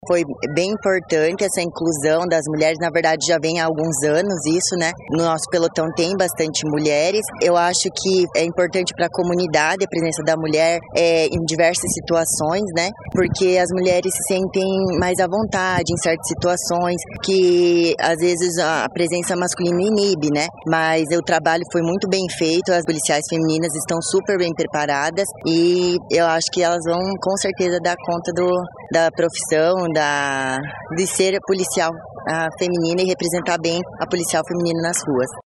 Foi bem importante essa inclusão das mulheres, na verdade já vem há alguns anos isso, né? No nosso pelotão tem bastante mulheres. Eu acho que é importante para a comunidade a presença da mulher em diversas situações, né? Porque as mulheres se sentem mais à vontade em certas situações que às vezes a presença masculina inibe, né? Mas o trabalho foi muito bem feito, as policiais femininas estão super bem preparadas e eu acho que elas vão com certeza dar conta da profissão, de ser policial feminina e representar bem a policial feminina nas ruas.